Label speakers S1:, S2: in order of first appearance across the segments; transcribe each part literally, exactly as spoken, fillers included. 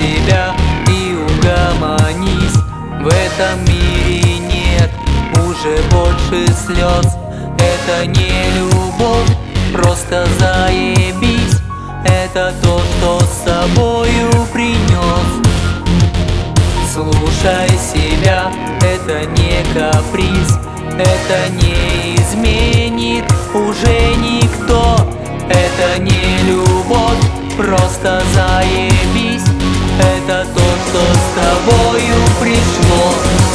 S1: себя и угомонись. В этом мире нет уже больше слез. Это не любовь, просто заебись. Это то, что с собою принес. Слушай себя, это не каприз, это не изменит уже никто. Это не любовь, просто заебись. Это то, что с тобою пришло.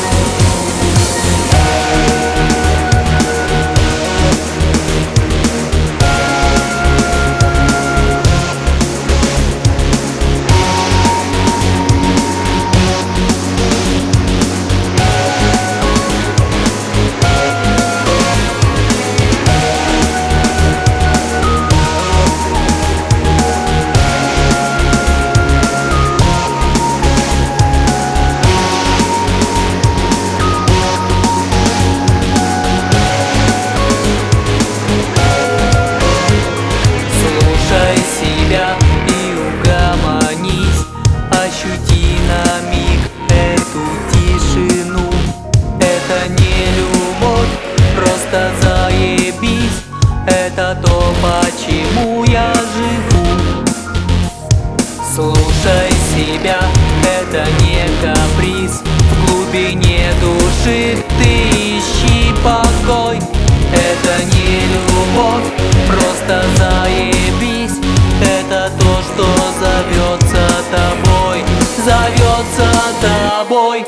S1: И угомонись, ощути на миг эту тишину. Это не любовь, просто заебись. Это то, почему я живу. Слушай себя, это не каприз. В глубине души ты ищи покой. Это не любовь, просто заебись. Это то, что зовется тобой, зовется тобой.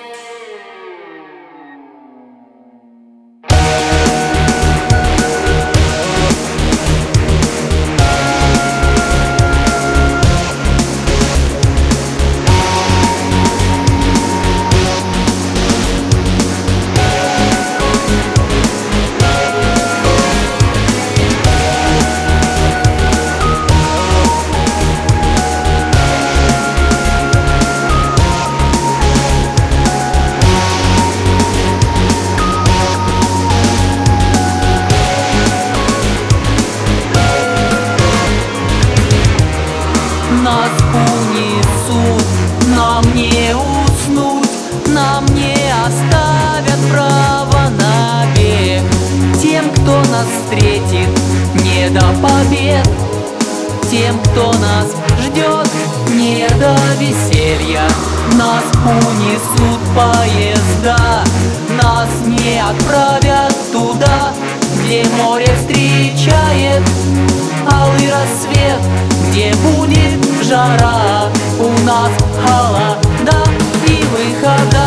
S1: Нас унесут, нам не уснуть, нам не оставят право на бег. Тем, кто нас встретит, не до побед. Тем, кто нас ждет, не до веселья. Нас унесут поезда, нас не отправят туда, где море встречает алый рассвет, где будет жара. У нас холода и выхода.